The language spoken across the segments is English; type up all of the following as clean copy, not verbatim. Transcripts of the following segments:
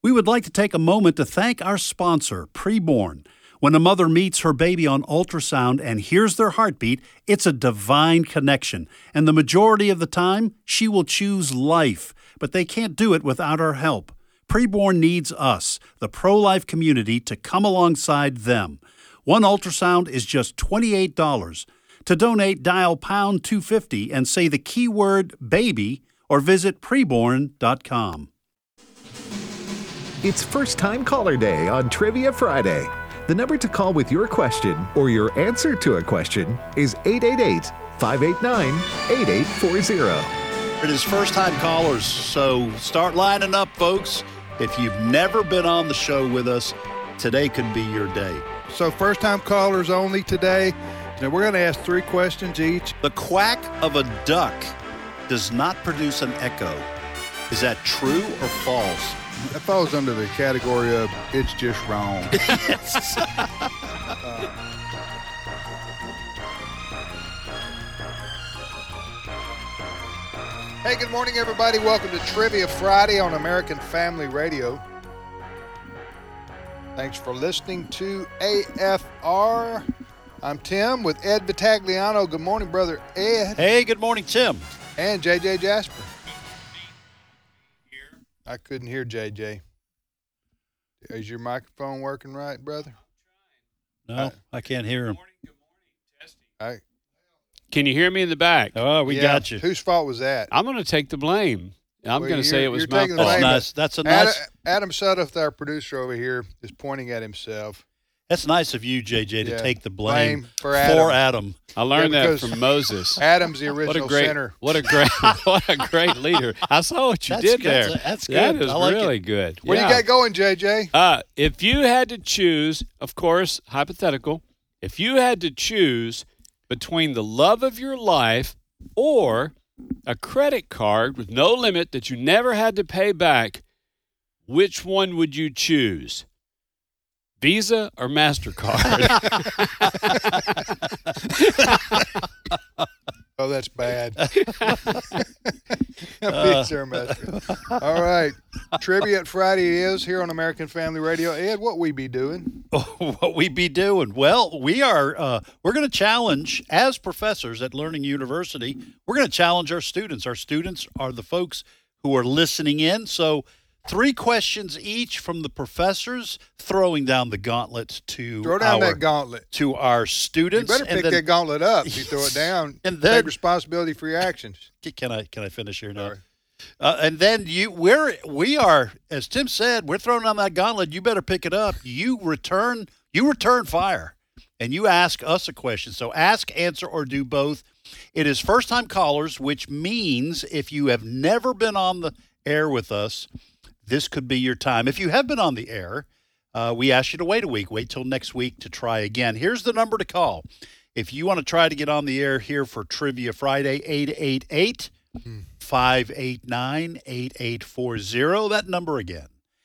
We would like to take a moment to thank our sponsor, Preborn. When a mother meets her baby on ultrasound and hears their heartbeat, it's a divine connection. And the majority of the time, she will choose life. But they can't do it without our help. Preborn needs us, the pro-life community, to come alongside them. One ultrasound is just $28. To donate, dial pound 250 and say the keyword baby or visit preborn.com. It's First Time Caller Day on Trivia Friday. The number to call with your question or your answer to a question is 888-589-8840. It is First Time Callers, so start lining up, folks. If you've never been on the show with us, today could be your day. So first-time callers only today. Now we're going to ask 3 questions each. The quack of a duck does not produce an echo. Is that true or false? That falls under the category of it's just wrong. Yes. Hey, good morning, everybody. Welcome to Trivia Friday on American Family Radio. Thanks for listening to AFR. I'm Tim with Ed Vitagliano. Good morning, brother Ed. Hey, good morning, Tim. And JJ Jasper. I couldn't hear JJ. Is your microphone working right, brother? No, I can't hear him. Good morning. Testing. I, Can you hear me in the back? Oh, we got you. Whose fault was that? I'm going to take the blame. I'm going to say it was my taking the fault. blame. Nice. That's a nice. Adam Sudduth, our producer over here, is pointing at himself. That's nice of you, JJ, to Yeah. take the blame for Adam. Adam. I learned Yeah, that because from Moses. Adam's the What a original great, sinner. what a great leader. I saw what you That's did good. there. That's good. That is I like really it. good. What do you got going, JJ? If you had to choose, of course, hypothetical, if you had to choose between the love of your life or a credit card with no limit that you never had to pay back, which one would you choose? Visa or MasterCard? Oh, that's bad. Visa or Master. All right. Trivia Friday is here on American Family Radio. Ed, what we be doing? What we be doing? Well, we're going to challenge, as professors at Learning University, we're going to challenge our students. Our students are the folks who are listening in. So 3 questions each from the professors, throwing down the gauntlet to Throw down that gauntlet. to our You students. better pick that gauntlet up. You throw it down. And then- take responsibility for your actions. Can I finish here now? Sorry. And then we are, as Tim said, we're throwing down that gauntlet. You better pick it up. You return fire, and you ask us a question. So ask, answer, or do both. It is first-time callers, which means if you have never been on the air with us, this could be your time. If you have been on the air, we ask you to wait a week. Wait till next week to try again. Here's the number to call. If you want to try to get on the air here for Trivia Friday, 888-589-8840. That number again,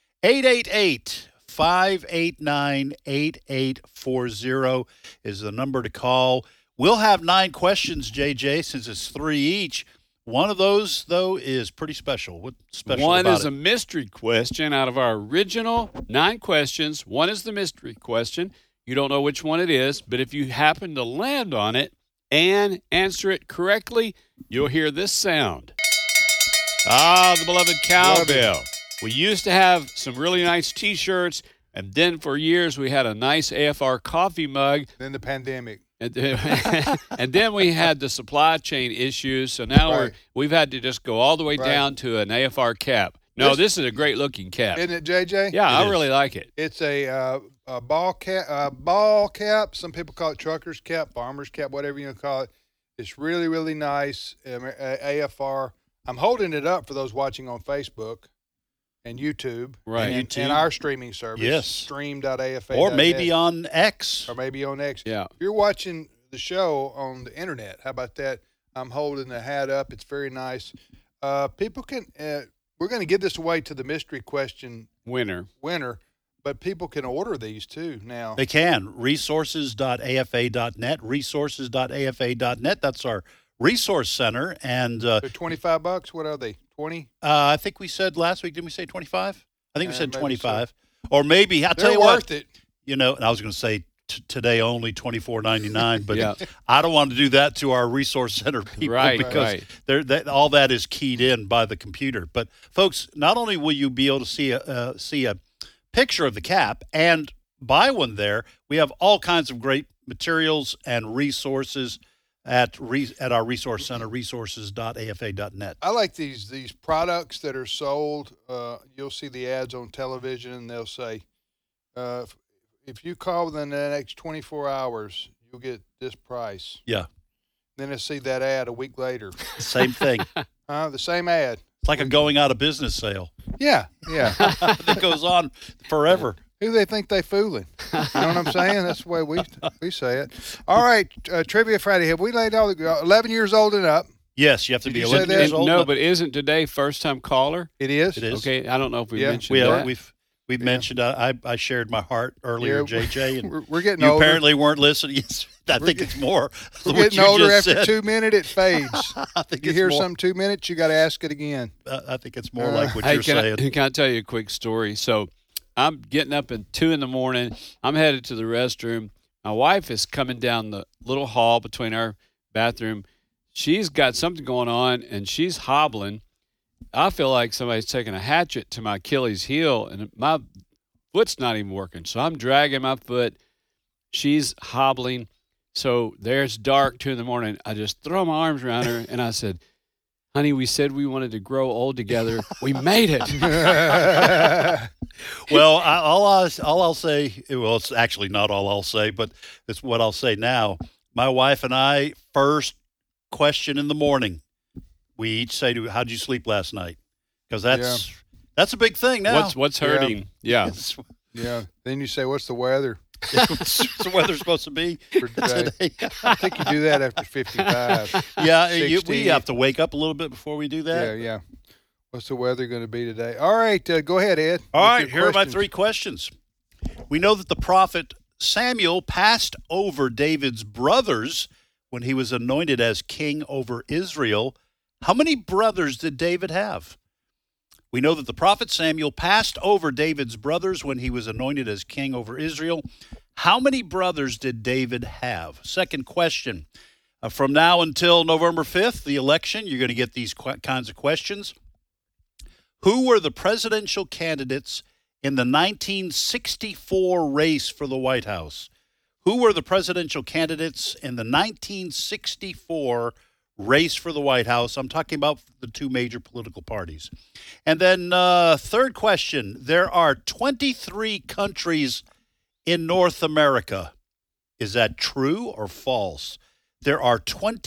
888-589-8840 is the number to call. We'll have 9 questions, JJ, since it's 3 each. One of those, though, is pretty special. What's special One about is it? a mystery question out of our original 9 questions. One is the mystery question. You don't know which one it is, but if you happen to land on it and answer it correctly, you'll hear this sound. The beloved cowbell. We used to have some really nice T-shirts, and then for years we had a nice AFR coffee mug. Then the pandemic. And then we had the supply chain issues, so now Right. we've had to just go all the way Right. down to an AFR cap. No, this is a great-looking cap. Isn't it, JJ? Yeah, I is. really like it. It's a ball cap. Some people call it trucker's cap, farmer's cap, whatever you want to call it. It's really, really nice. AFR. I'm holding it up for those watching on Facebook and YouTube. Right. And, YouTube. and our streaming service. Yes. Stream.afa. Or maybe on X. Or maybe on X. Yeah. If you're watching the show on the internet, how about that? I'm holding the hat up. It's very nice. People can, we're going to give this away to the mystery question Winner. but people can order these too now. They can. Resources.afa.net, resources.afa.net. That's our resource center. And They're $25. What are they? 20? I think we said last week, didn't we say 25? I think we said maybe 25. Or maybe, I'll tell They're you what. worth it. And I was going to say today only $24.99, but Yeah. I don't want to do that to our resource center people Right, because right. all that is keyed in by the computer. But folks, not only will you be able to see a picture of the cap and buy one there, we have all kinds of great materials and resources at our resource center, resources.afa.net. I like these products that are sold. You'll see the ads on television, and they'll say, if you call within the next 24 hours, you'll get this price. Yeah. Then I see that ad a week later. Same thing. The same ad. It's like a going out of business sale Yeah. that goes on forever. Who they think they fooling? You know what I'm saying? That's the way we say it. All right, Trivia Friday. Have we laid all the 11 years old and up? Yes, you have to be Did you say 11 that? years old. No, but isn't today first-time caller? It is. It is. Okay, I don't know if we Yeah. mentioned that. We've mentioned I shared my heart earlier, Yeah, JJ, and we're getting you older. apparently weren't listening. Yes, I think it's more. We're what getting you older. just After said. 2 minutes, it fades. I think You it's hear more, something 2 minutes, you got to ask it again. I think it's more like what Hey, you're saying. can I tell you a quick story? So I'm getting up at 2 a.m. I'm headed to the restroom. My wife is coming down the little hall between our bathroom. She's got something going on, and she's hobbling. I feel like somebody's taking a hatchet to my Achilles heel, and my foot's not even working. So I'm dragging my foot. She's hobbling. So there's dark, 2 a.m. I just throw my arms around her, and I said, honey, we said we wanted to grow old together. We made it. Well, all I'll say, well, it's actually not all I'll say, but it's what I'll say now. My wife and I, first question in the morning, we each say, how'd you sleep last night? Because that's a big thing now. What's hurting? Yeah. Yeah. Then you say, what's the weather What's the weather supposed to be for today? I think you do that after 55. Yeah, 60. we have to wake up a little bit before we do that. Yeah. What's the weather going to be today? All right, go ahead, Ed. All with right, your here are my questions. 3 questions. We know that the prophet Samuel passed over David's brothers when he was anointed as king over Israel. How many brothers did David have? We know that the prophet Samuel passed over David's brothers when he was anointed as king over Israel. How many brothers did David have? Second question. From now until November 5th, the election, you're going to get these kinds of questions. Who were the presidential candidates in the 1964 race for the White House? Who were the presidential candidates in the 1964 race for the White House? I'm talking about the 2 major political parties. And then third question, there are 23 countries in North America. Is that true or false? There are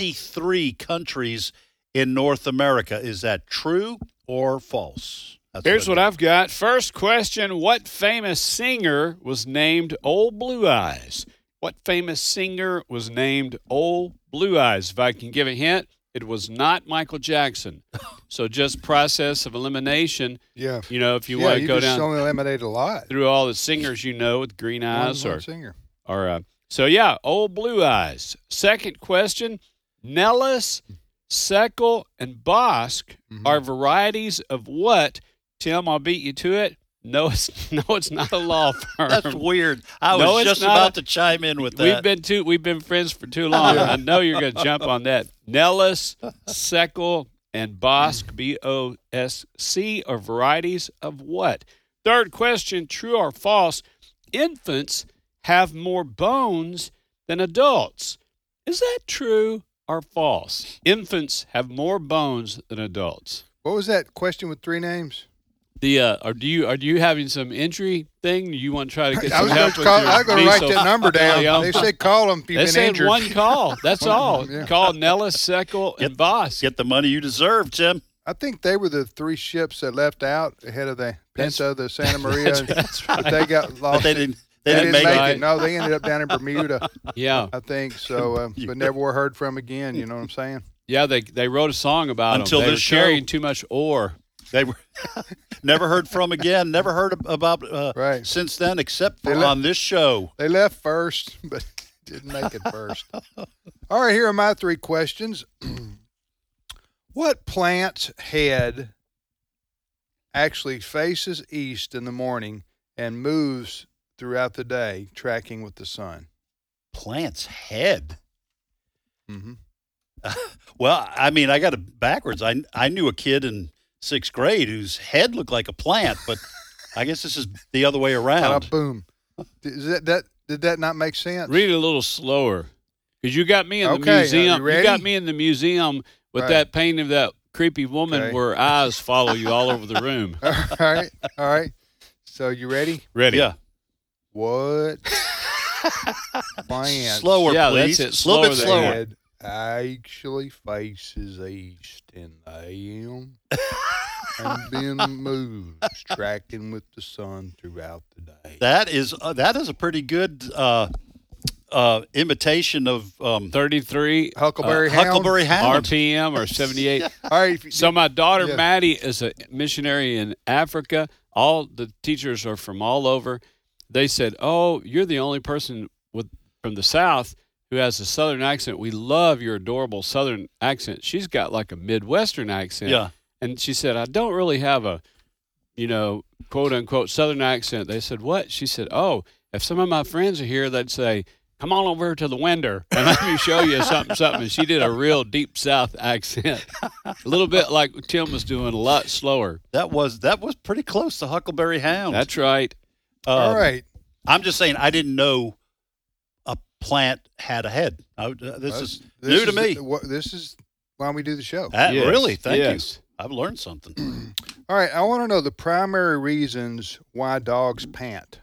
23 countries in North America. Is that true or false? Here's what I've got. First question, what famous singer was named Old Blue Eyes? What famous singer was named Old Blue Eyes? If I can give a hint, it was not Michael Jackson. So just process of elimination. Yeah. You know, if you want to go you just down only eliminate a lot. through all the singers you know with green eyes One singer. so yeah, Old Blue Eyes. Second question, Nellis, Seckel, and Bosk are varieties of what? Tim, I'll beat you to it. No, it's not a law firm. That's weird. I No, was it's just not about to chime in with that. We've been friends for too long. I know you're going to jump on that. Nellis, Seckel, and Bosk, B-O-S-C, are varieties of what? Third question, true or false? Infants have more bones than adults. Is that true or false? Infants have more bones than adults. What was that question with 3 names? Are you having some injury thing? You want to try to get I some was help with going your to write that number down. mesothelioma? They said call them if you've They been said injured. one call. That's all. Yeah. Call Nellis, Seckel, and Boss. Get the money you deserve, Tim. I think they were the 3 ships that left out ahead of the Pinta, the Santa Maria. That's right. But they got lost. But they didn't They make right. it. No, they ended up down in Bermuda, Yeah, I think. So, but never were heard from again. You know what I'm saying? yeah. They wrote a song about Until them. They this were show. carrying too much ore. They were never heard from again. Never heard about Right. since then, except for They left- on this show. They left first, but didn't make it first. All right, here are my 3 questions. What plant's head actually faces east in the morning and moves throughout the day, tracking with the sun? Plant's head. Mm-hmm. Well, I mean, I got it backwards. I knew a kid in 6th grade whose head looked like a plant, but I guess this is the other way around. Boom. Did that not make sense? Read it a little slower, because you got me in the Okay, museum. you ready? got me in the museum with Right. that painting of that creepy woman Okay. where eyes follow you all over the room. All right. So you ready? Ready? Yeah. What? Plant Slower, Yeah, please. that's it. A little bit Slower slower. there. head actually faces east in the AM and then moves, tracking with the sun throughout the day. That is a pretty good imitation of 33 Huckleberry Hound. Huckleberry Hound. RPM or 78. All right. If you, So my daughter Yeah. Maddie is a missionary in Africa. All the teachers are from all over. They said, "Oh, you're the only person from the South who has a Southern accent. We love your adorable Southern accent." She's got like a Midwestern accent. Yeah. And she said, "I don't really have a, quote unquote Southern accent." They said, "What?" She said, "Oh, if some of my friends are here, they'd say, 'Come on over to the window and let me show you something, something.'" And she did a real deep South accent, a little bit like Tim was doing, a lot slower. That was pretty close to Huckleberry Hound. That's right. all right. I'm just saying I didn't know a plant had a head. This is new to me. This is why we do the show. Yes, Really? Thank yes. you. I've learned something. All right. I want to know the primary reasons why dogs pant.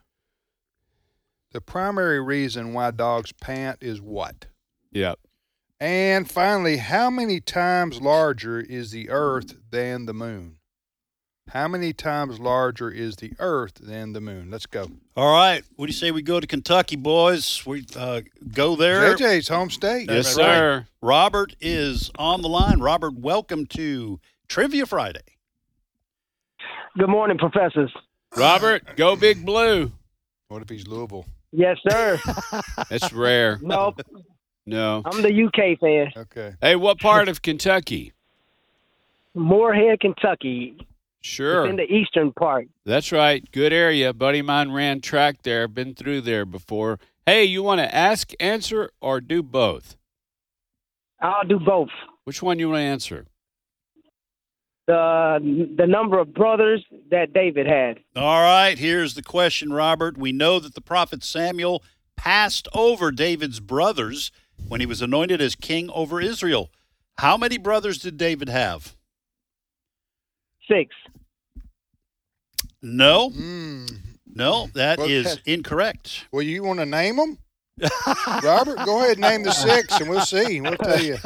The primary reason why dogs pant is what? Yep. And finally, how many times larger is the Earth than the moon? How many times larger is the Earth than the moon? Let's go. All right. What do you say we go to Kentucky, boys? We go there. JJ's home state. Yes, That's right. sir. Robert is on the line. Robert, welcome to Trivia Friday. Good morning, professors. Robert, go Big Blue. What if he's Louisville? Yes, sir. That's rare. No, No. I'm the UK fan. Okay. Hey, what part of Kentucky? Moorhead, Kentucky. Sure. It's in the eastern part. That's right. Good area. Buddy of mine ran track there. Been through there before. Hey, you want to ask, answer, or do both? I'll do both. Which one you want to answer? The number of brothers that David had. All right. Here's the question, Robert. We know that the prophet Samuel passed over David's brothers when he was anointed as king over Israel. How many brothers did David have? 6. No. Mm. No, that Well, is incorrect. Well, you want to name them? Robert, go ahead and name the 6, and we'll see. We'll tell you.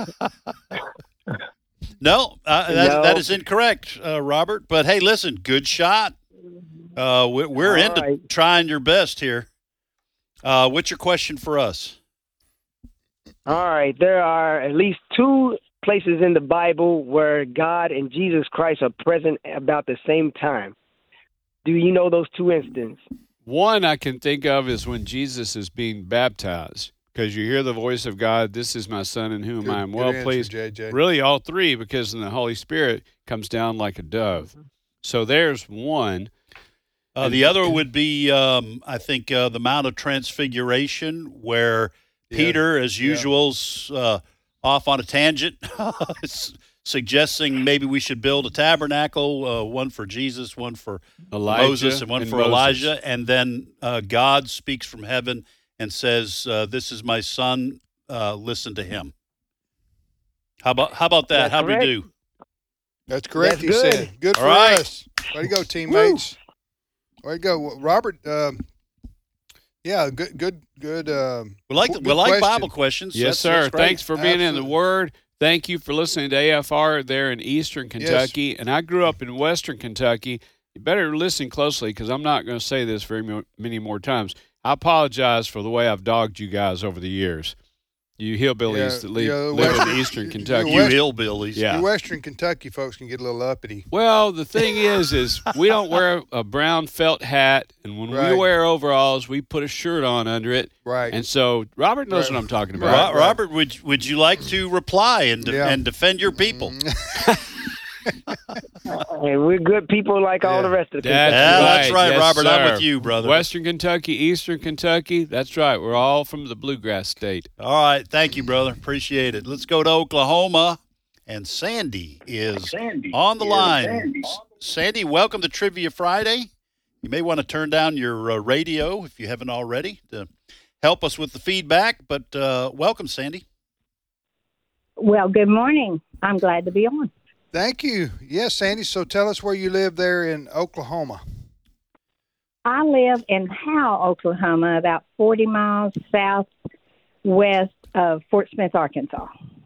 No, No. that is incorrect, Robert. But hey, listen, good shot. We're All into right. trying your best here. What's your question for us? All right. There are at least 2 places in the Bible where God and Jesus Christ are present about the same time. Do you know those 2 instances? One I can think of is when Jesus is being baptized, because you hear the voice of God, "This is my son in whom I am well answer, pleased." JJ. Really, all 3, because then the Holy Spirit comes down like a dove. So there's one. The other would be, I think, the Mount of Transfiguration, where Yeah. Peter, as usual, off on a tangent, suggesting maybe we should build a tabernacle, one for Jesus, one for Elijah Moses, and one for Moses. Elijah. And then God speaks from heaven and says, "This is my son. Listen to him." How about that? That's How'd we correct. do? That's correct, That's he good. said. Good All for right. us. Way to go, teammates. Way to go. Well, Robert, yeah, good. We like Good Bible question. questions. Yes, That's sir. great. Thanks for being in the Absolutely. Word. Thank you for listening to AFR there in Eastern Kentucky. And I grew up in Western Kentucky. You better listen closely, because I'm not going to say this many more times. I apologize for the way I've dogged you guys over the years. You hillbillies Yeah, that yeah, live Western- in Eastern you- Kentucky. You West- hillbillies. Yeah. You Western Kentucky folks can get a little uppity. Well, the thing is we don't wear a brown felt hat, and when we Right. wear overalls, we put a shirt on under it. Right. And so Robert knows Right. what I'm talking Right. about. Robert, would you like to reply and Yeah. and defend your people? And we're good people like all the rest of the That's people. That's right, Yes, Robert. I'm sir. with you, brother. Western Kentucky, Eastern Kentucky. That's right. We're all from the bluegrass state. All right. Thank you, brother. Appreciate it. Let's go to Oklahoma. And Sandy is on the line. Sandy, welcome to Trivia Friday. You may want to turn down your radio if you haven't already to help us with the feedback. But welcome, Sandy. Well, good morning. I'm glad to be on. Thank you. Yes, Sandy. So tell us where you live there in Oklahoma. I live in Howell, Oklahoma, about 40 miles southwest of Fort Smith, Arkansas.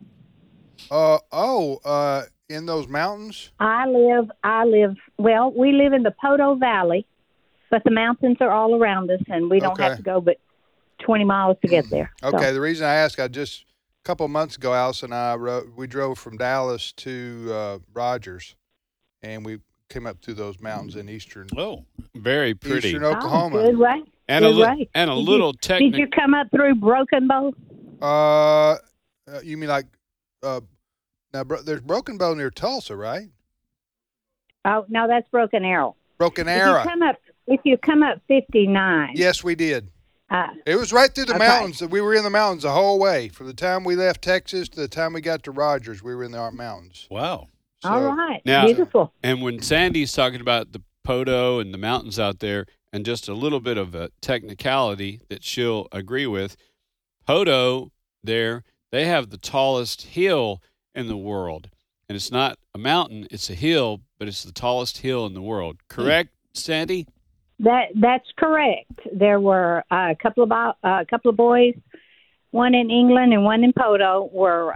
In those mountains? Well, we live in the Podo Valley, but the mountains are all around us, and we don't have to go but 20 miles to get there. Okay, So, the reason I ask, a couple of months ago, Allison and I we drove from Dallas to Rogers, and we came up through those mountains in eastern Very pretty. Eastern Oklahoma. good way. And good a way. and a Did little Did technical. you come up through Broken Bow? You mean like there's Broken Bow near Tulsa, right? Oh, no, that's Broken Arrow. Broken Arrow. If you come up 59. Yes, we did. It was right through the Okay. mountains. We were in the mountains the whole way. From the time we left Texas to the time we got to Rogers, we were in the mountains. Wow. So, All right. Now- Beautiful. And when Sandy's talking about the Podo and the mountains out there, and just a little bit of a technicality that she'll agree with, Podo there, they have the tallest hill in the world. And it's not a mountain, it's a hill, but it's the tallest hill in the world. Correct, Sandy? That's correct. There were a couple of boys, one in England and one in Podo, were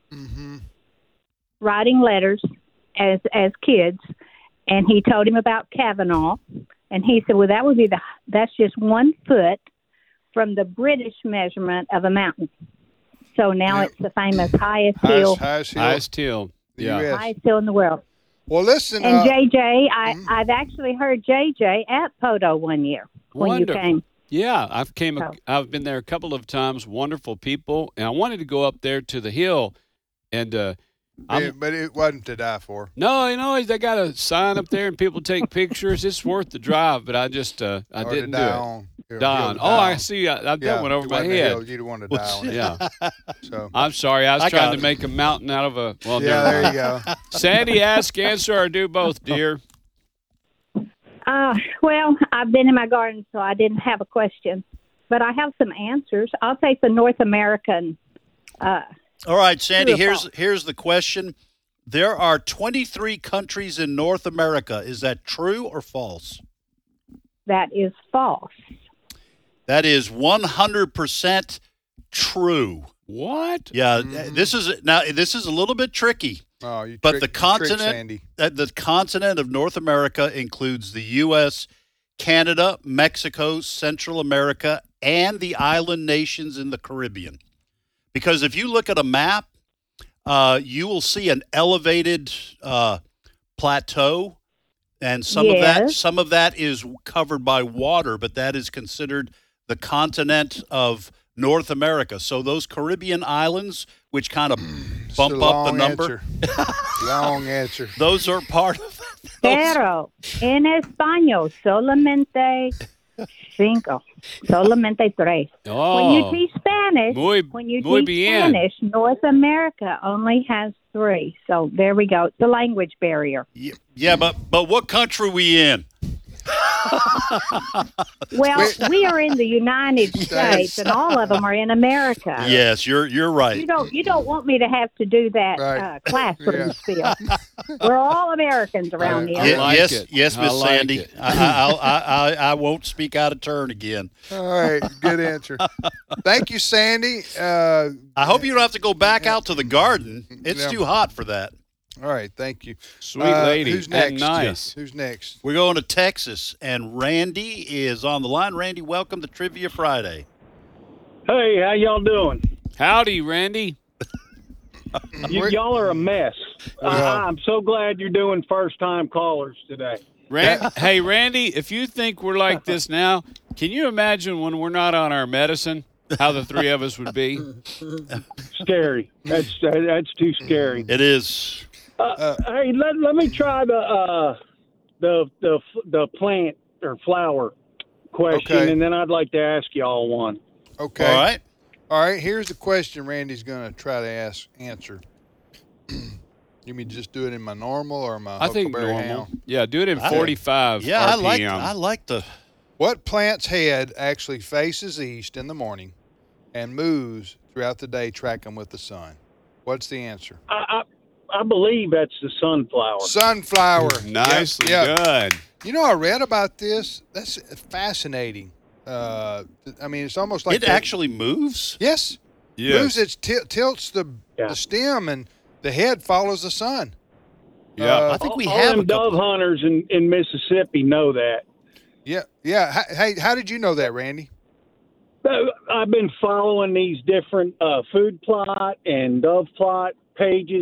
writing letters as kids, and he told him about Kavanaugh, and he said, "Well, that's just 1 foot from the British measurement of a mountain." So now it's the famous highest hill Highest hill. Yeah. US. highest hill in the world. Well, listen. And JJ, I've actually heard JJ at Podo one year when Wonderful. you came. Yeah, I've been there a couple of times. Wonderful people, and I wanted to go up there to the hill, and but it wasn't to die for. no, they got a sign up there, and people take pictures. It's worth the drive, but I just I Or didn't to do die it. on. Don. Oh, I see. That went over it my wasn't a head. hill. You don't want to die on it. Yeah, So. I'm sorry. I was I trying got to it. make a mountain out of a. Well, Yeah, never there mind. you go. Sandy, ask, answer, or do both, dear. Well, I've been in my garden, so I didn't have a question, but I have some answers. I'll take the North American. All right, Sandy, True or false? here's the question. There are 23 countries in North America. Is that true or false? That is false. That is 100% true. What? Yeah, this is a little bit tricky. Oh, you But tricked- the you tricked continent, Sandy. the continent of North America includes the U.S., Canada, Mexico, Central America, and the island nations in the Caribbean. Because if you look at a map, you will see an elevated plateau, and some of that is covered by water, but that is considered the continent of North America. So those Caribbean islands, which kind of bump It's a up the long number, answer. Long answer. those are part of those. Pero en español solamente 5, solamente 3. Oh, When you teach Spanish, muy bien. Spanish, North America only has 3. So there we go. It's a language barrier. Yeah, but what country we in? Well, we are in the United States, and all of them are in America. Yes, you're right. You don't want me to have to do that Right. classroom spiel. We're all Americans around Right. here. I like yes, it. yes, I Miss like Sandy. it. I won't speak out of turn again. All right, good answer. Thank you, Sandy. I hope you don't have to go back out to the garden. It's Yeah. too hot for that. All right, thank you. Sweet lady. Who's and next? nice. Who's next? We're going to Texas, and Randy is on the line. Randy, welcome to Trivia Friday. Hey, how y'all doing? Howdy, Randy. Y'all are a mess. Yeah. I'm so glad you're doing first-time callers today. Hey, Randy, if you think we're like this now, can you imagine when we're not on our medicine, how the three of us would be? Scary. That's too scary. It is. Hey, let me try the plant or flower question, Okay. and then I'd like to ask y'all one. Okay. All right. Here's the question Randy's going to try to answer. You mean just do it in my normal or my I think Huckleberry normal. Hound? Yeah, do it in 45 Yeah, RPM. I like the. What plant's head actually faces east in the morning and moves throughout the day, tracking with the sun? What's the answer? I believe that's the sunflower. Sunflower. Nicely Yep. done. You know, I read about this. That's fascinating. I mean, it's almost like It actually moves. Yes. Yes. Moves. It tilts the stem, and the head follows the sun. Yeah. I think we all have them a couple. dove hunters in Mississippi know that. Yeah. Hey, how did you know that, Randy? I've been following these different food plot and dove plot pages.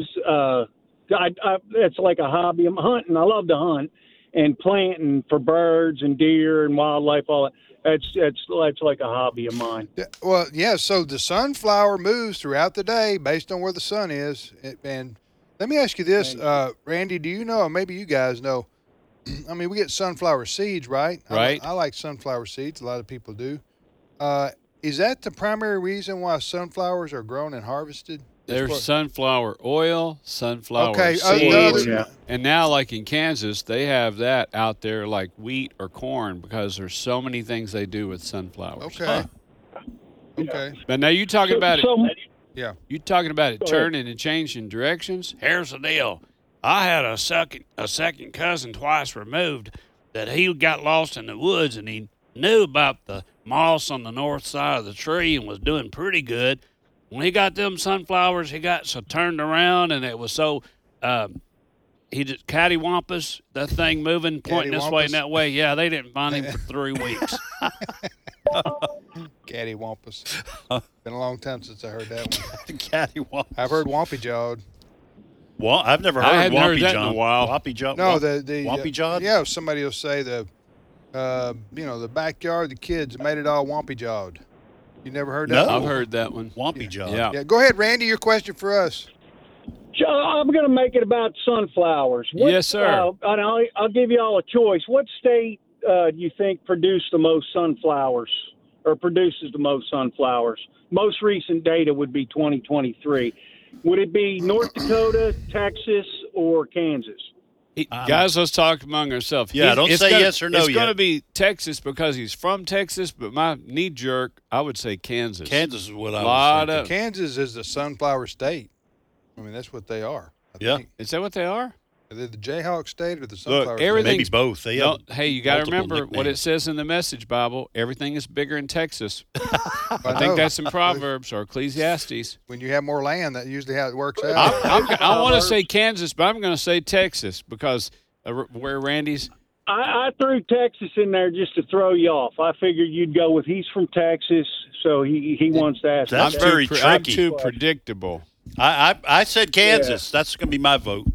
It's like a hobby. I'm hunting. I love to hunt and planting for birds and deer and wildlife. All that. That's like a hobby of mine. Yeah, well, yeah. So the sunflower moves throughout the day based on where the sun is. And let me ask you this, Randy. Do you know? Or maybe you guys know. I mean, we get sunflower seeds, right? Right. I like sunflower seeds. A lot of people do. Is that the primary reason why sunflowers are grown and harvested? There's sunflower oil, sunflower Okay, seeds, yeah. and now, like in Kansas, they have that out there like wheat or corn because there's so many things they do with sunflowers. Okay. Okay. But now you talking about it. Yeah. You talking about it Go ahead. turning and changing directions? Here's the deal. I had a second cousin twice removed that he got lost in the woods, and he knew about the moss on the north side of the tree and was doing pretty good. When he got them sunflowers, he got so turned around, and it was so he just cattywampus, that thing moving, pointing this way and that way. Yeah, they didn't find him for 3 weeks. Cattywampus. Been a long time since I heard that one. Cattywampus. I've heard Wampy Jawed. Well, I've never heard I hadn't heard Wampy that in a John. while. Wampy John. No, the Wampy Jawed. Yeah, somebody will say the backyard, the kids made it all Wampy Jawed. You never heard that? No. I've heard that one. Wampy John. Yeah. Yeah, go ahead, Randy. Your question for us. I'm going to make it about sunflowers. Yes, sir. And I'll give you all a choice. What state do you think produced the most sunflowers or produces the most sunflowers? Most recent data would be 2023. Would it be North Dakota, Texas, or Kansas? Guys, let's talk among ourselves. Yeah, don't say yes or no It's yet. going to be Texas because he's from Texas, but my knee jerk, I would say Kansas. Kansas is what I was Lot thinking. of- Kansas is the sunflower state. I mean, that's what they are. I Yeah. think. Is that what they are? They're the Jayhawk state or the sunflower everything- state. Maybe both. They have Hey, you got to multiple remember what it nicknames. says in the Message Bible. Everything is bigger in Texas. I know. think that's in Proverbs or Ecclesiastes. When you have more land, that's usually how it works out. I want to say Kansas, but I'm going to say Texas because where Randy's. I threw Texas in there just to throw you off. I figured you'd go with he's from Texas, so he wants to ask. That's that. very I'm tricky. too predictable. I said Kansas. That's going to be my vote.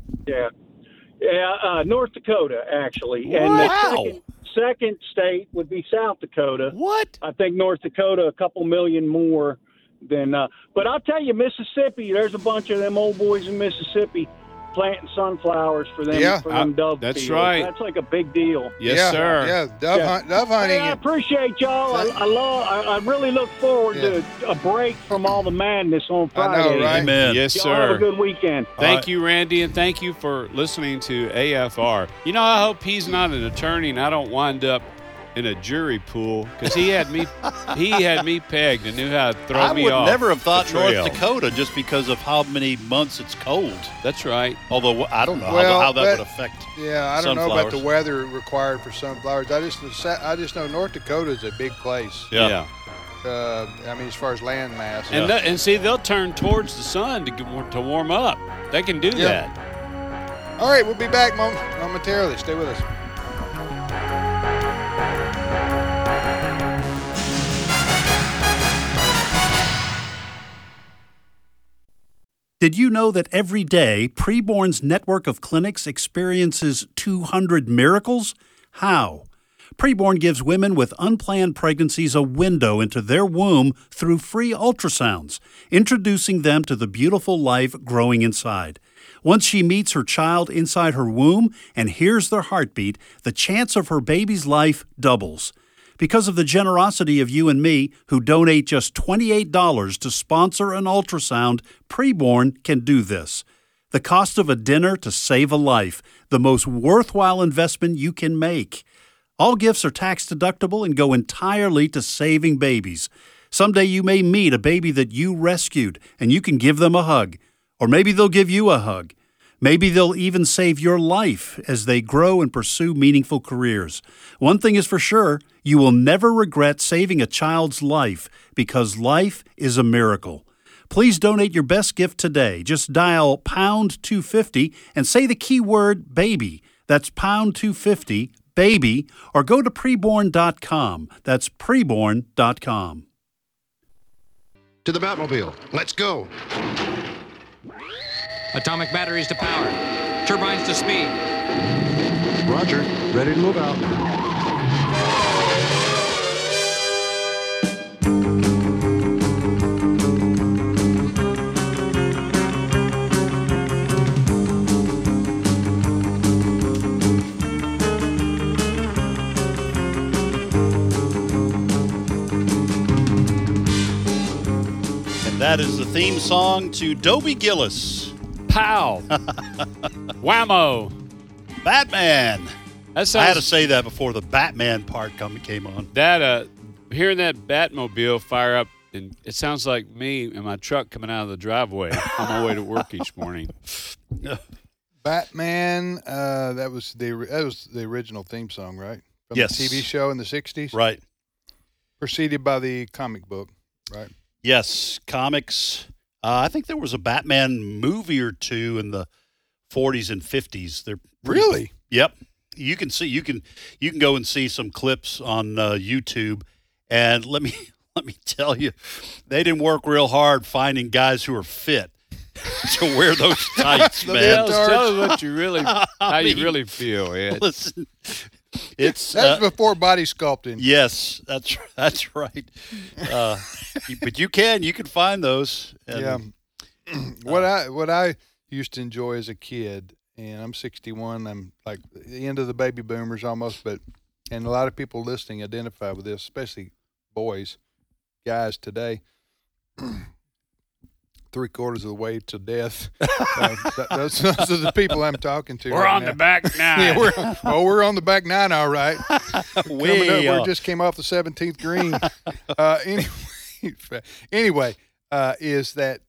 Yeah, North Dakota, actually. What? And Wow. the second state would be South Dakota. What? I think North Dakota a couple million more than but I'll tell you, Mississippi, there's a bunch of them old boys in Mississippi planting sunflors for them Yeah. dove That's fields. right. That's like a big deal. Yes, yeah, sir. Yeah, dove hunting. Hey, I appreciate y'all. I really look forward to a break from all the madness on Friday. right? Amen. Yes, Y'all have a sir. good weekend. Thank you, Randy, and thank you for listening to AFR. You know, I hope he's not an attorney and I don't wind up in a jury pool because he had me pegged and knew how to throw I me would off. never have thought the North trail. Dakota just because of how many months it's cold. That's right. Although I don't know Well, how that but- would affect. Yeah, I don't know about the sunflowers. weather required for sunflowers. I just know North Dakota is a big place. Yeah. I mean, as far as land mass. And see, they'll turn towards the sun to warm up. They can do Yeah. that. All right, we'll be back momentarily. Stay with us. Did you know that every day Preborn's network of clinics experiences 200 miracles? How? Preborn gives women with unplanned pregnancies a window into their womb through free ultrasounds, introducing them to the beautiful life growing inside. Once she meets her child inside her womb and hears their heartbeat, the chance of her baby's life doubles. Because of the generosity of you and me, who donate just $28 to sponsor an ultrasound, Preborn can do this. The cost of a dinner to save a life, the most worthwhile investment you can make. All gifts are tax deductible and go entirely to saving babies. Someday you may meet a baby that you rescued, and you can give them a hug. Or maybe they'll give you a hug. Maybe they'll even save your life as they grow and pursue meaningful careers. One thing is for sure, you will never regret saving a child's life, because life is a miracle. Please donate your best gift today. Just dial pound 250 and say the keyword baby. That's pound 250 baby, or go to preborn.com. That's preborn.com. To the Batmobile. Let's go. Atomic batteries to power. Turbines to speed. Roger. Ready to move out. That is the theme song to Dobie Gillis. Pow. Whammo. Batman. That sounds, I had to say that before the Batman part came on. That hearing that Batmobile fire up, and it sounds like me and my truck coming out of the driveway on my way to work each morning. Batman. That was the original theme song, right? From Yes. the TV show in the 60s. Right. Preceded by the comic book, right? Yes, comics. I think there was a Batman movie or two in the 40s and 50s. They're Really? Yep. You can go and see some clips on YouTube, and let me tell you, they didn't work real hard finding guys who are fit to wear those tights, man. Tell us what you really, how you really feel, Ed. Listen, it's That's before body sculpting. yes, that's right. But you can find those. And, What I used to enjoy as a kid, and I'm 61. I'm like the end of the baby boomers almost, and a lot of people listening identify with this, especially boys, guys today. 3/4 of the way to death. Those are the people I'm talking to. We're right on now. the back nine. Yeah, we're on the back nine, all right. Way We up. just came off the 17th green. Anyway, is that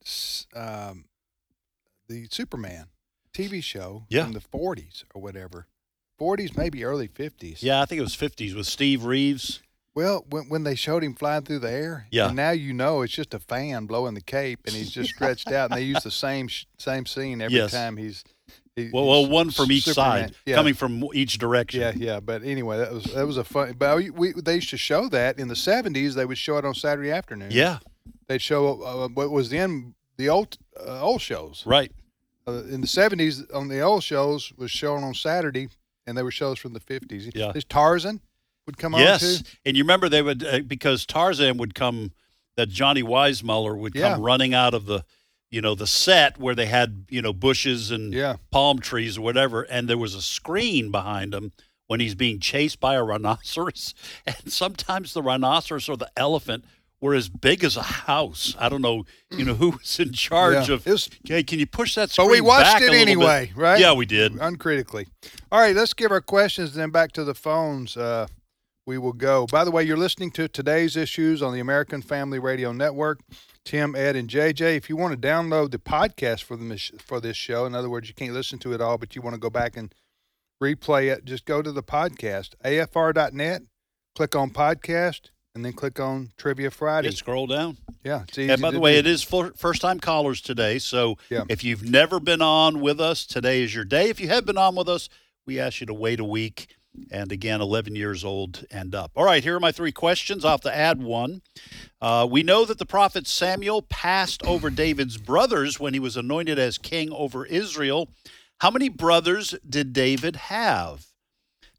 the Superman TV show from the 40s or whatever, 40s maybe early 50s. Yeah, I think it was 50s with Steve Reeves. Well, when they showed him flying through the air, and now you know it's just a fan blowing the cape, and he's just stretched out, and they use the same scene every time he's well, one from each Superman. side, coming from each direction. Yeah. But anyway, that was a fun. But they used to show that in the 70s. They would show it on Saturday afternoon. Yeah, they'd show what was then the old shows. Right. In the 70s, on the old shows was shown on Saturday, and they were shows from the 50s. Yeah. There's Tarzan would come on too. And you remember they would because Tarzan would come, that Johnny Weissmuller would come running out of the set where they had bushes and palm trees or whatever, and there was a screen behind him when he's being chased by a rhinoceros, and sometimes the rhinoceros or the elephant were as big as a house. I don't know, who was in charge of. Okay, can you push that screen? But we watched back it a anyway, bit? right? Yeah, we did. Uncritically. All right, let's give our questions, then back to the phones. We will go. By the way, you're listening to Today's Issues on the American Family Radio Network. Tim, Ed, and JJ. If you want to download the podcast for this show, in other words, you can't listen to it all, but you want to go back and replay it, just go to the podcast, afr.net, click on podcast, and then click on Trivia Friday. Just scroll down. Yeah, it's easy. And by the way, it is first-time callers today, so if you've never been on with us, today is your day. If you have been on with us, we ask you to wait a week. And again, 11 years old and up. All right, here are my 3 questions. I'll have to add one. We know that the prophet Samuel passed over David's brothers when he was anointed as king over Israel. How many brothers did David have?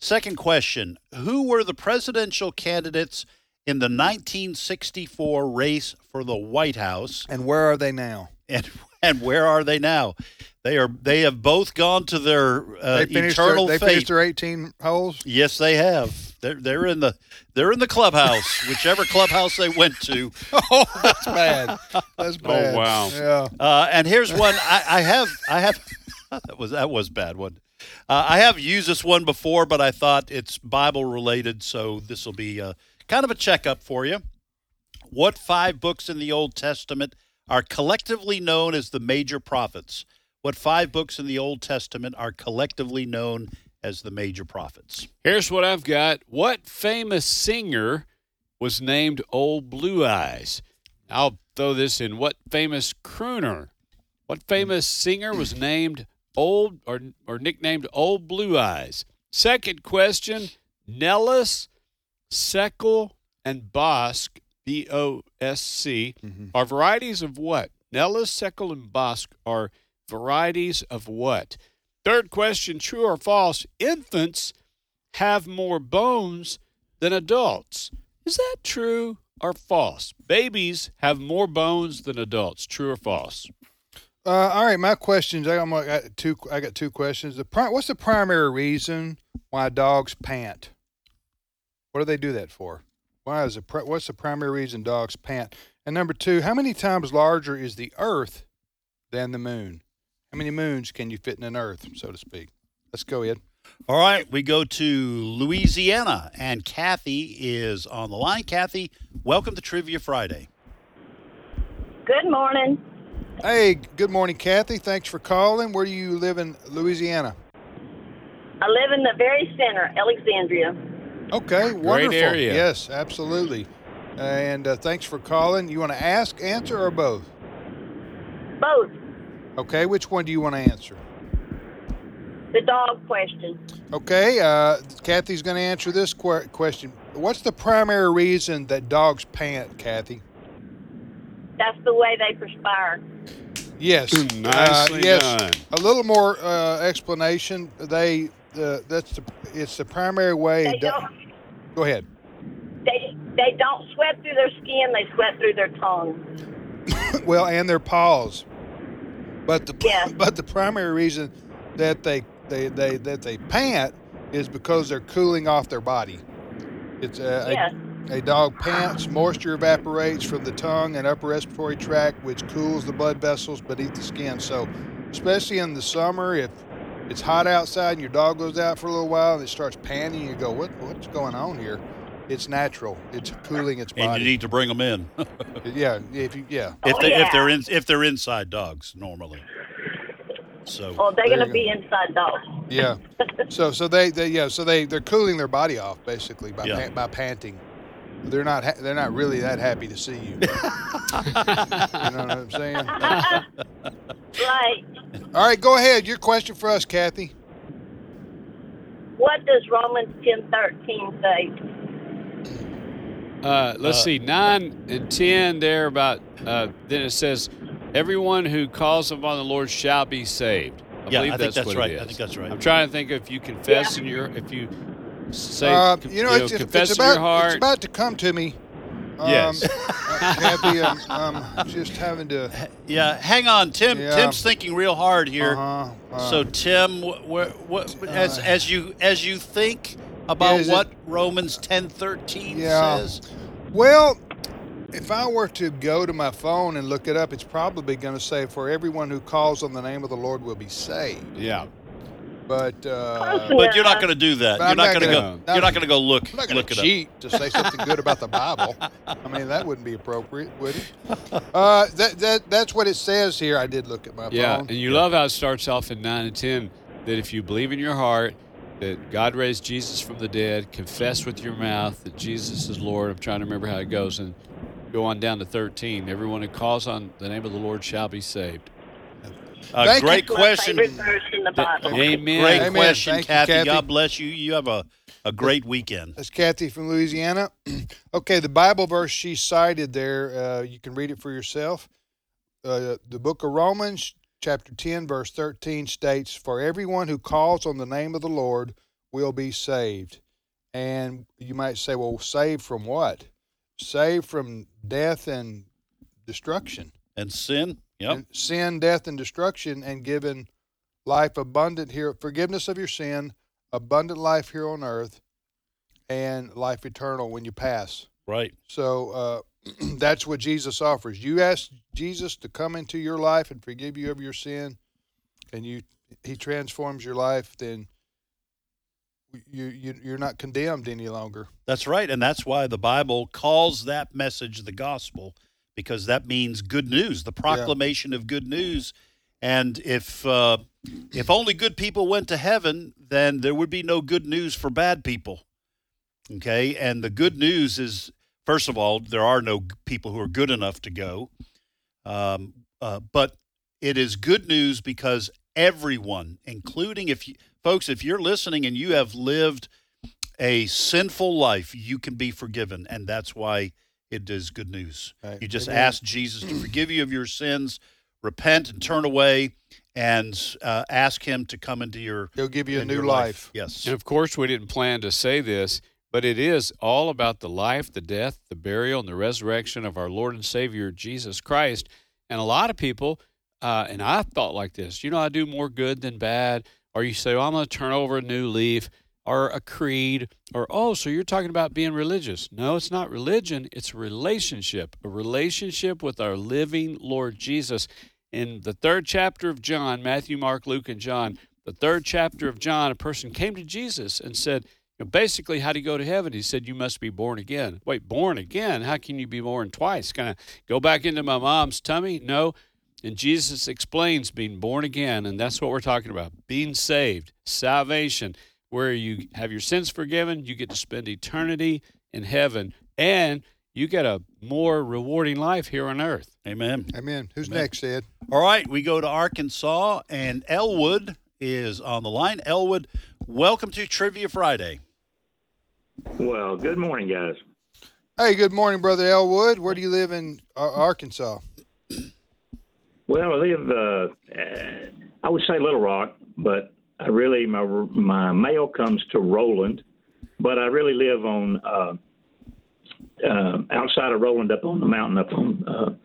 Second question, who were the presidential candidates in the 1964 race for the White House? And where are they now? And where are they now? They have both gone to their eternal fate. They finished their 18 holes? Yes, they have. They're in the clubhouse, whichever clubhouse they went to. Oh, that's bad. That's bad. Oh, wow. Yeah. And here's one I have that was a bad one. I have used this one before, but I thought it's Bible related, so this will be kind of a checkup for you. What 5 books in the Old Testament are collectively known as the major prophets? What 5 books in the Old Testament are collectively known as the major prophets? Here's what I've got. What famous singer was named Old Blue Eyes? I'll throw this in. What famous crooner? What famous singer was named Old or nicknamed Old Blue Eyes? Second question, Nellis, Seckel, and Bosk, B-O-S-C, are varieties of what? Nellis, Seckel, and Bosk are varieties of what? Third question, true or false, infants have more bones than adults. Is that true or false? Babies have more bones than adults. True or false? All right, my questions. I got two questions. What's the primary reason why dogs pant? What do they do that for? What's the primary reason dogs pant? And number 2, how many times larger is the Earth than the moon? How many moons can you fit in an Earth, so to speak? Let's go, Ed. All right, we go to Louisiana, and Kathy is on the line. Kathy, welcome to Trivia Friday. Good morning. Hey, good morning, Kathy. Thanks for calling. Where do you live in Louisiana? I live in the very center, Alexandria. Okay, wonderful. Great area. Yes, absolutely. And thanks for calling. You want to ask, answer, or both? Both. Okay, which one do you want to answer? The dog question. Okay, Kathy's going to answer this question. What's the primary reason that dogs pant, Kathy? That's the way they perspire. Yes. Nicely yes. done. A little more explanation. It's the primary way. They don't, Go ahead. they don't sweat through their skin, they sweat through their tongue. Well, and their paws. But Yes. the primary reason that they pant is because they're cooling off their body. It's Yes. a dog pants, moisture evaporates from the tongue and upper respiratory tract, which cools the blood vessels beneath the skin. So, especially in the summer, if it's hot outside and your dog goes out for a little while and it starts panting, you go, what's going on here? It's natural. It's cooling its body. And you need to bring them in. Yeah, if they're inside dogs normally. So Oh, they're there going to you be inside dogs. Yeah. So they're cooling their body off basically by panting. They're not really that happy to see you. You know what I'm saying? Right. All right, go ahead. Your question for us, Kathy. What does Romans 10:13 say? Let's see, 9 and 10 there about, then it says, everyone who calls upon the Lord shall be saved. I believe think that's what right. it is. I think that's right. I'm trying to think if you confess if you say, confess it's in your heart. It's about to come to me. Yes. Kathy, I'm just having to. Yeah, hang on, Tim. Yeah. Tim's thinking real hard here. So, Tim, as you think about what Romans 10:13 says. Well, if I were to go to my phone and look it up, it's probably going to say, "For everyone who calls on the name of the Lord will be saved." Yeah. But you're not going to do that. You're not going to go. You're not going to go look. I'm not going to it cheat up. to say something good about the Bible. I mean, that wouldn't be appropriate, would it? That's what it says here. I did look at my Yeah, phone. and you love how it starts off in 9 and 10, that if you believe in your heart that God raised Jesus from the dead, confess with your mouth that Jesus is Lord. I'm trying to remember how it goes, and go on down to 13. Everyone who calls on the name of the Lord shall be saved. Great question. My favorite verse in the Bible. Amen. Great question, Thank you, Kathy. Kathy. God bless you. You have a great weekend. That's Kathy from Louisiana. Okay, the Bible verse she cited there, you can read it for yourself. The book of Romans, chapter 10, verse 13 states, "For everyone who calls on the name of the Lord will be saved. And you might say, well, saved from what? Saved from death and destruction. And sin. Yep. And sin, death, and destruction, and given life abundant here, forgiveness of your sin, abundant life here on earth, and life eternal when you pass. Right. So that's what Jesus offers. You ask Jesus to come into your life and forgive you of your sin, and he transforms your life, then you're not condemned any longer. That's right, and that's why the Bible calls that message the gospel, because that means good news, the proclamation of good news. And if only good people went to heaven, then there would be no good news for bad people. Okay, and the good news is, first of all, there are no people who are good enough to go, but it is good news because everyone, including if you're listening and you have lived a sinful life, you can be forgiven, and that's why it is good news. Right. You just ask Jesus to forgive you of your sins, repent and turn away, and ask him to come into your He'll give you a new life. Yes. And of course, we didn't plan to say this, but it is all about the life, the death, the burial, and the resurrection of our Lord and Savior, Jesus Christ. And a lot of people, and I thought like this, I do more good than bad. Or you say, I'm going to turn over a new leaf, or a creed, or, so you're talking about being religious. No, it's not religion. It's a relationship with our living Lord Jesus. In the 3rd chapter of John, Matthew, Mark, Luke, and John, the 3rd chapter of John, a person came to Jesus and said, basically, how do you go to heaven? He said, you must be born again. Wait, born again? How can you be born twice? Can I go back into my mom's tummy? No. And Jesus explains being born again, and that's what we're talking about, being saved, salvation, where you have your sins forgiven, you get to spend eternity in heaven, and you get a more rewarding life here on earth. Amen. Amen. Who's next, Ed? All right, we go to Arkansas, and Elwood is on the line. Elwood, welcome to Trivia Friday. Well, good morning, guys. Hey, good morning, Brother Elwood. Where do you live in Arkansas? Well, I live, I would say Little Rock, but I really, my mail comes to Roland, but I really live on outside of Roland, up on the mountain, up on on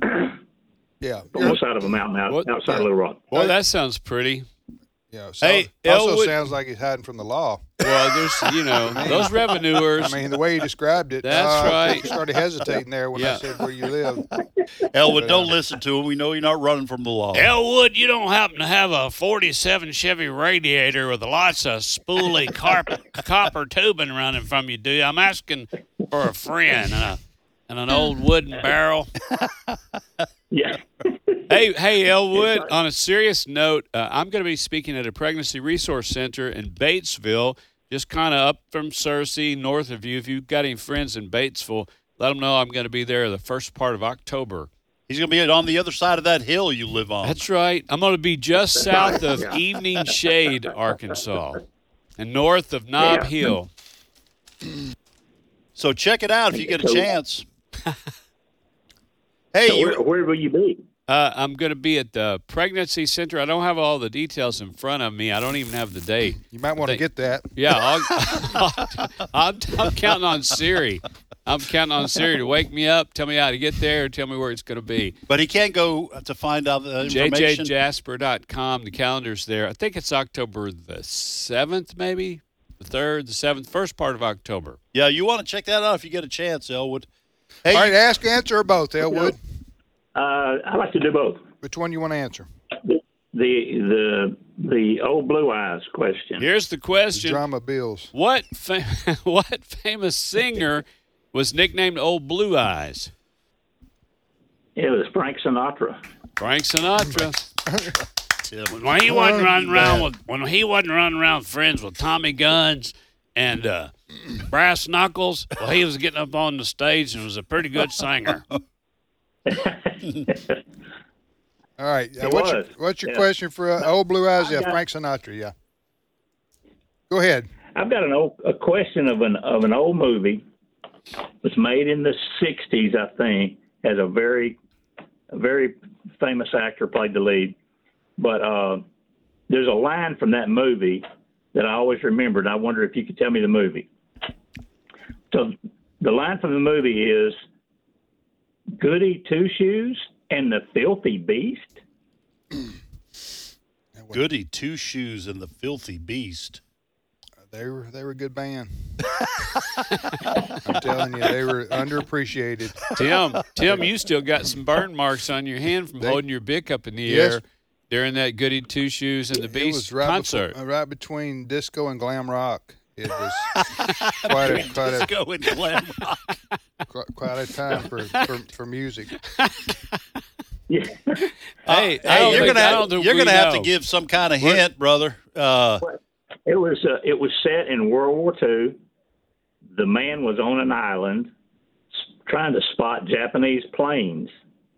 one side of a mountain outside of Little Rock. Boy, that sounds pretty. Yeah. Hey, also Elwood, sounds like he's hiding from the law. Well, there's, those revenuers. I mean, the way he described it. That's right. I started hesitating there when I said where you live. Elwood, don't listen to him. We know you're not running from the law. Elwood, you don't happen to have a 47 Chevy Radiator with lots of spoolie copper tubing running from you, do you? I'm asking for a friend and an old wooden barrel. Yeah. Hey, Elwood, on a serious note, I'm going to be speaking at a pregnancy resource center in Batesville, just kind of up from Searcy, north of you. If you've got any friends in Batesville, let them know I'm going to be there the first part of October. He's going to be on the other side of that hill you live on. That's right. I'm going to be just south of Evening Shade, Arkansas, and north of Knob Hill. So check it out if you get a chance. Hey, so where will you be? I'm going to be at the pregnancy center. I don't have all the details in front of me. I don't even have the date. You might want to get that. Yeah, I'm counting on Siri. I'm counting on Siri to wake me up, tell me how to get there, tell me where it's going to be. But he can't go to find out the information. JJJasper.com. The calendar's there. I think it's October the 7th, maybe? The 3rd, the 7th, first part of October. Yeah, you want to check that out if you get a chance, Elwood. Hey, all right, ask, answer, or both, Elwood. I like to do both. Which one you want to answer? The old blue eyes question. Here's the question. The drama bills. What famous singer was nicknamed Old Blue Eyes? It was Frank Sinatra. Frank Sinatra. When he wasn't running around with friends with Tommy Guns and Brass Knuckles, well, he was getting up on the stage and was a pretty good singer. All right. What's your question for Old Blue Eyes? Yeah, Frank Sinatra. Yeah. Go ahead. I've got a question of an old movie. It was made in the '60s, I think. Has a very famous actor played the lead. But there's a line from that movie that I always remembered. I wonder if you could tell me the movie. So the line from the movie is Goody Two-Shoes and the Filthy Beast. Goody Two-Shoes and the Filthy Beast. They were a good band. I'm telling you, they were underappreciated. Tim, you still got some burn marks on your hand from holding your Bic up in the air during that Goody Two-Shoes and the Beast concert. Right between disco and glam rock. It was quite a disco and glam rock. Quite a time for music. Yeah. Hey, you're gonna have to give some kind of hint, brother. It was set in World War II. The man was on an island trying to spot Japanese planes.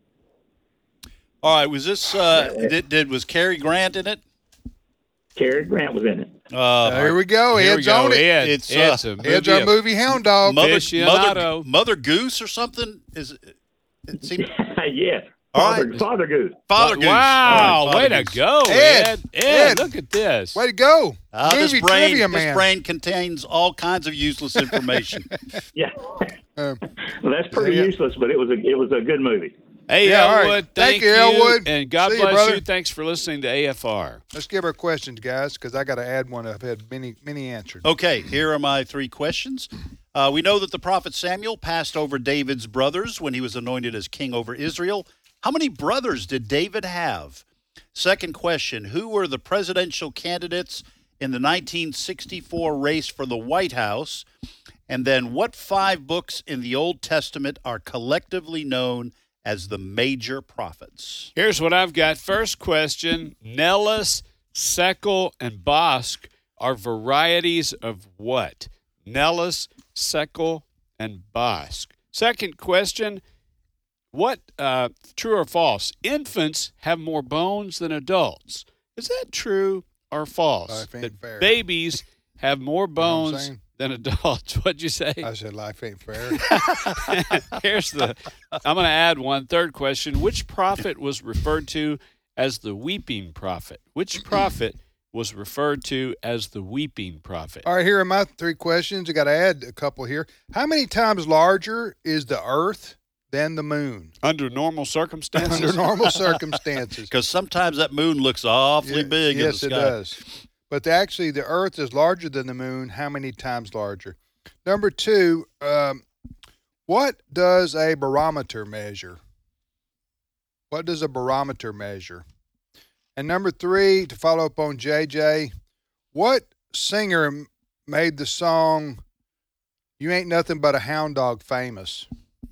All right, was this was Cary Grant in it? Cary Grant was in it. Here we go. Ed's on it. It's Ed's our movie hound dog. Mother Goose or something? Is it seems yeah. Father Goose. Father Goose. Wow, Father way Goose. to go, Ed, look at this. Way to go. This brain contains all kinds of useless information. Yeah. Well, that's pretty useless, but it was a good movie. Hey, Elwood, right. thank you, Elwood. and God bless you. Thanks for listening to AFR. Let's give our questions, guys, because I got to add one. I've had many answered. Okay, here are my 3 questions. We know that the prophet Samuel passed over David's brothers when he was anointed as king over Israel. How many brothers did David have? Second question, who were the presidential candidates in the 1964 race for the White House? And then what 5 books in the Old Testament are collectively known as the major prophets? Here's what I've got. First question, Nellis, Seckel, and Bosk are varieties of what? Nellis, Seckel, and Bosk. Second question, what, true or false, infants have more bones than adults. Is that true or false? Life ain't fair. Babies have more bones than adults. What'd you say? I said life ain't fair. I'm going to add one. Third question. Which prophet was referred to as the weeping prophet? Which prophet was referred to as the weeping prophet? All right, here are my 3 questions. I got to add a couple here. How many times larger is the earth than the moon? Under normal circumstances? Under normal circumstances. Because sometimes that moon looks awfully big in the sky. Yes, it does. But actually, the earth is larger than the moon. How many times larger? Number 2, what does a barometer measure? What does a barometer measure? And number 3, to follow up on JJ, what singer made the song "You Ain't Nothing But a Hound Dog" famous?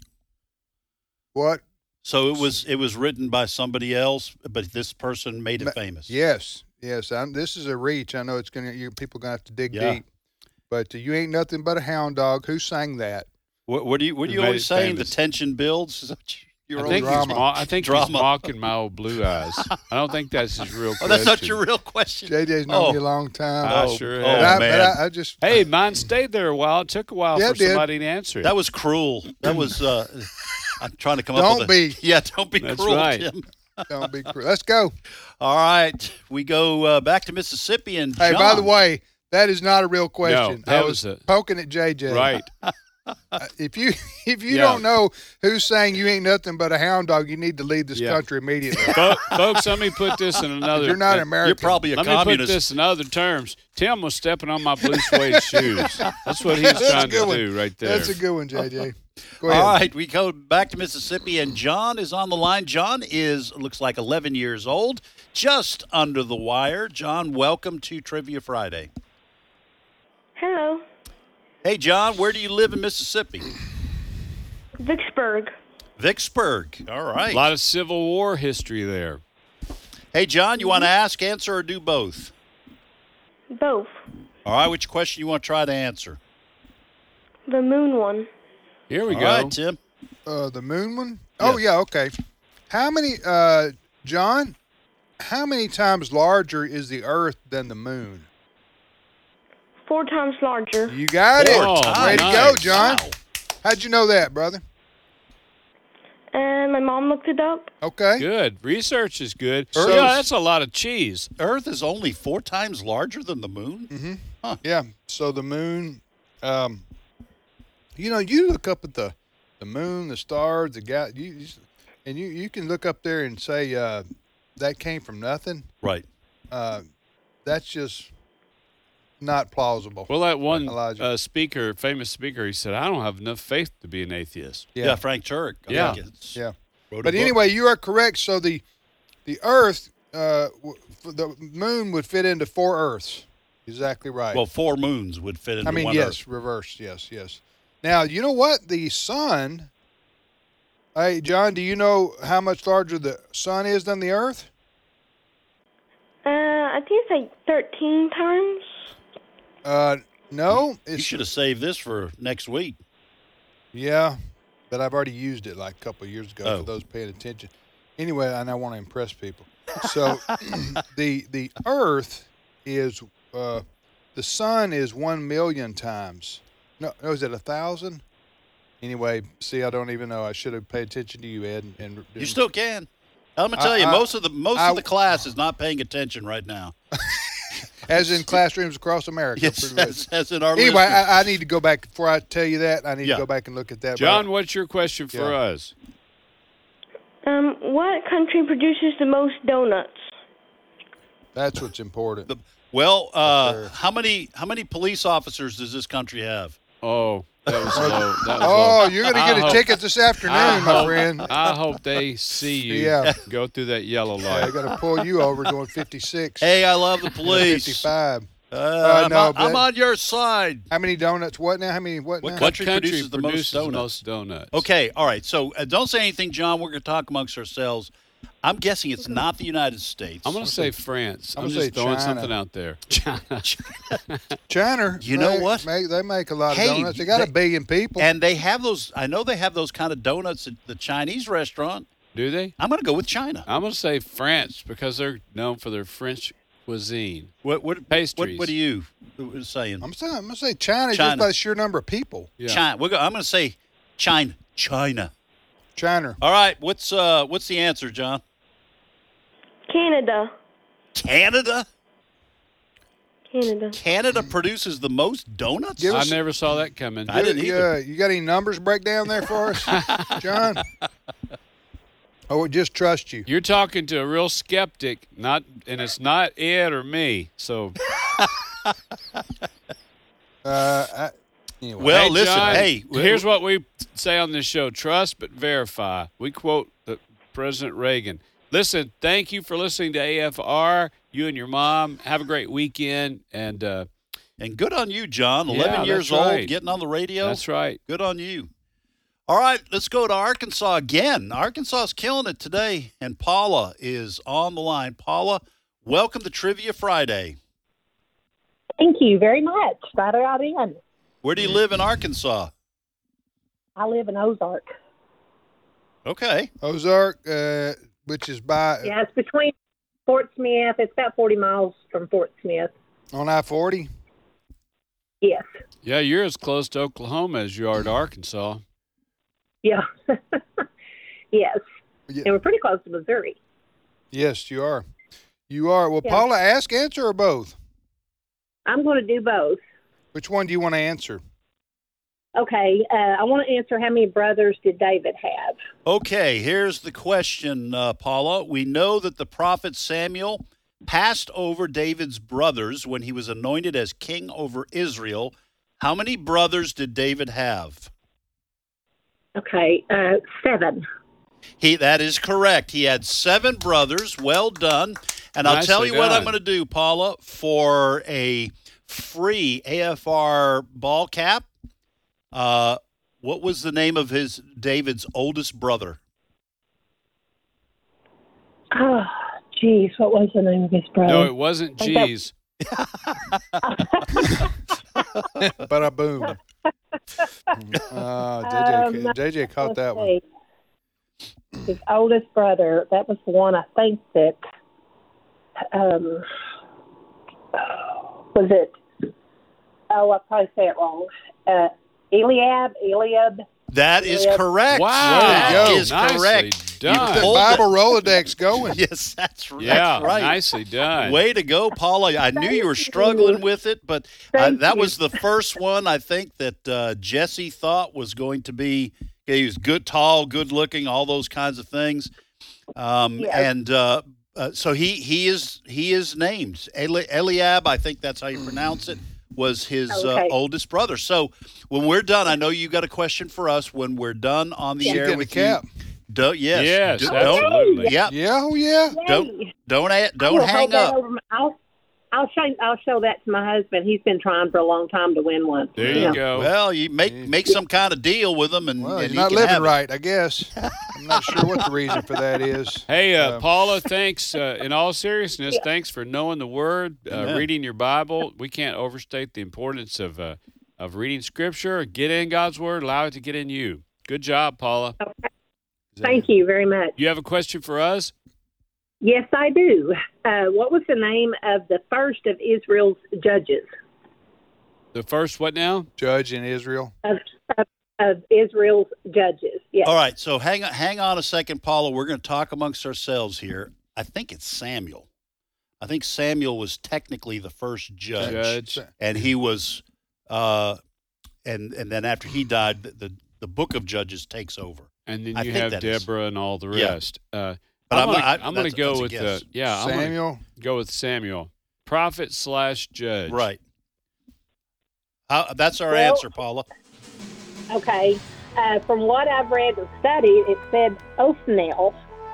What? So it was written by somebody else, but this person made it famous. Yes. This is a reach. I know people gonna have to dig deep. But "You Ain't Nothing But a Hound Dog." Who sang that? What are you always saying? The tension builds. I think he's mocking my old blue eyes. I don't think that's his real question. Oh, that's not your real question. JJ's known me a long time. I sure have. Man. Hey, mine stayed there a while. It took a while for somebody to answer it. That was cruel. That was. I'm trying to come up with don't be That's cruel, right. Tim. Don't be cruel. Let's go. All right. We go back to Mississippi and John. Hey, by the way, that is not a real question. No, I was poking at JJ. Right. If you don't know who's saying "You Ain't Nothing But a Hound Dog," you need to leave this country immediately. Folks, let me put this in another. You're not American. You're probably a communist. Let me put this in other terms. Tim was stepping on my blue suede shoes. That's what he's trying to do right there. That's a good one, JJ. Go ahead. All right, we go back to Mississippi, and John is on the line. John looks like 11 years old, just under the wire. John, welcome to Trivia Friday. Hello. Hey, John, where do you live in Mississippi? Vicksburg. Vicksburg. All right. A lot of Civil War history there. Hey, John, you want to ask, answer, or do both? Both. All right, which question you want to try to answer? The moon one. Here we All go. right, Tim. The moon one? Oh, yeah, okay. How many, John, how many times larger is the earth than the moon? 4 times larger. You got it. Oh, Way to go, nice. John. Wow. How'd you know that, brother? My mom looked it up. Okay. Good. Research is good. Earth Yeah, is- that's a lot of cheese. Earth is only 4 times larger than the moon? Mm-hmm. Huh. Yeah. So the moon, you look up at the moon, the stars, the gas, and you can look up there and say that came from nothing. Right. That's just not plausible. Well, that one Elijah. famous speaker, he said, I don't have enough faith to be an atheist. Yeah, Frank Turek. I Yeah. think it's- Yeah. wrote a But book. anyway, you are correct. So the Earth, the moon would fit into 4 Earths. Exactly right. Well, 4 moons would fit into one yes, Earth. reverse. Yes. Now, you know what? The sun. Hey, John, do you know how much larger the sun is than the Earth? I think it's like 13 times. No. You should have saved this for next week. Yeah, but I've already used it like a couple of years ago Oh. for those paying attention. Anyway, and I want to impress people. So the Earth is the sun is 1 million times. No, is it 1,000? Anyway, see, I don't even know. I should have paid attention to you, Ed. And You still can. I'm gonna tell you, most of the class is not paying attention right now. as in classrooms across America. Yes, pretty much. as in our Anyway, listeners. I need to go back before I tell you that. I need Yeah. to go back and look at that. John, what's your question for Yeah. us? What country produces the most donuts? That's what's important. Well, how many police officers does this country have? Oh, that was low. That was Oh, low. you're going to get a ticket this afternoon, my friend. I hope they see you Yeah. go through that yellow I light. got to pull you over going 56. Hey, I love the police. 55. I'm, no, I'm on your side. How many donuts? What now? How many? What What now? country produces the most donuts? most donuts? Okay, all right. So don't say anything, John. We're going to talk amongst ourselves. I'm guessing it's not the United States. I'm going to say France. I'm I'm gonna just say throwing China. something out there. China. China. You know they what? They make a lot of Hey, donuts. They got a billion people. And they have those. I know they have those kind of donuts at the Chinese restaurant. Do they? I'm going to go with China. I'm going to say France because they're known for their French cuisine. What pastries? What are you saying? I'm going to say China, China. just by the sheer number of people. Yeah. China. I'm going to say China. China. All right. What's the answer, John? Canada. Canada? Canada. Canada produces the most donuts? Give I us- never saw that coming. I didn't either. You got any numbers breakdown there for us, John? I would just trust you. You're talking to a real skeptic, and it's not Ed or me. So, Anyway. Well, hey, listen, John, hey, here's what we say on this show: trust but verify. We quote President Reagan. Listen, thank you for listening to AFR. You and your mom have a great weekend, and good on you, John. 11 Yeah, years that's old, right. getting on the radio. That's right. Good on you. All right, let's go to Arkansas again. Arkansas is killing it today, and Paula is on the line. Paula, welcome to Trivia Friday. Thank you very much. Right out in. Where do you live in Arkansas? I live in Ozark. Okay. Ozark, which is by Yeah, it's between Fort Smith. It's about 40 miles from Fort Smith. on I-40. Yes. Yeah, you're as close to Oklahoma as you are to Arkansas. Yeah. Yes. Yeah. And we're pretty close to Missouri. Yes, you are. You are. Well, Yeah. Paula, ask, answer, or both? I'm going to do both. Which one do you want to answer? Okay. I want to answer how many brothers did David have? Okay, here's the question, Paula. We know that the prophet Samuel passed over David's brothers when he was anointed as king over Israel. How many brothers did David have? Okay. 7. That is correct. He had 7 brothers. Well done. And I'll tell Nicely you what I'm done. going to do, Paula, for a free AFR ball cap. What was the name of David's oldest brother? Oh, geez. What was the name of his brother? No, it wasn't I think that- G's. Bada boom. JJ caught that one. one. His oldest brother. That was the one I think that was it. Oh, I probably say it wrong. Eliab. That is correct. Wow. That is Nicely correct. done. You The pulled Bible Rolodex going. Yes, that's right. Yeah, right. nicely done. Way to go, Paula. I knew you were struggling with it, but that was the first one I think that Jesse thought was going to be. He was good, tall, good looking, all those kinds of things. And so he is named Eliab. I think that's how you pronounce it. Was his oldest brother. So when we're done, I know you got a question for us. When we're done on the air with cap. you, yes, absolutely. Yeah, Oh yeah. Don't hang up. I'll show that to my husband. He's been trying for a long time to win one. There you go. Well, you make some kind of deal with him, and Well, and he's he not can living have it. right, I guess. I'm not sure what the reason for that is. Hey, Paula, thanks. In all seriousness, thanks for knowing the Word, reading your Bible. We can't overstate the importance of reading Scripture. Get in God's Word. Allow it to get in you. Good job, Paula. Okay. Thank you very much. You have a question for us? Yes, I do. What was the name of the first of Israel's judges? The first what now? Judge in Israel. Of Israel's judges. Yes. All right, so hang on a second, Paula. We're going to talk amongst ourselves here. I think it's Samuel. I think Samuel was technically the first judge. And he was, and then after he died, the book of Judges takes over. And then you have Deborah and all the rest. But I'm going to go with Samuel. Go with Samuel, prophet / judge. Right. That's our answer, Paula. Okay. From what I've read and studied, it said Othniel,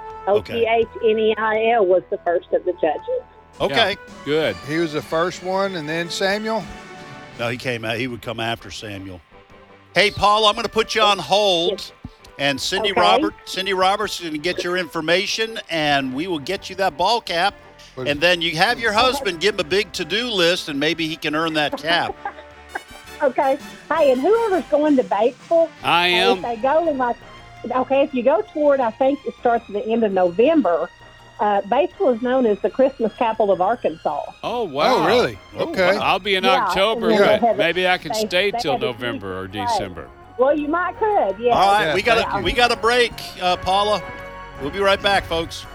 Othneel, was the first of the judges. Okay. Yeah, good. He was the first one, and then Samuel. No, he would come after Samuel. Hey, Paula, I'm going to put you on hold. And Cindy Roberts is going to get your information, and we will get you that ball cap. And then you have your husband give him a big to-do list, and maybe he can earn that cap. Okay. Hey, and whoever's going to Batesville, I am. If they go if you go toward, I think it starts at the end of November. Batesville is known as the Christmas capital of Arkansas. Oh, wow. Oh, really? Okay. I'll be in October, but maybe I can stay till November or December. Well, you might could, yeah. All right, we got a break, Paula. We'll be right back, folks.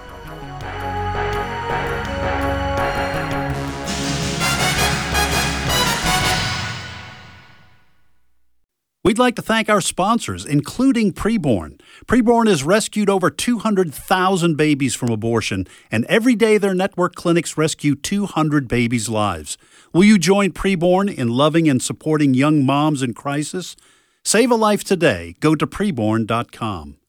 We'd like to thank our sponsors, including Preborn. Preborn has rescued over 200,000 babies from abortion, and every day their network clinics rescue 200 babies' lives. Will you join Preborn in loving and supporting young moms in crisis? Save a life today. Go to preborn.com.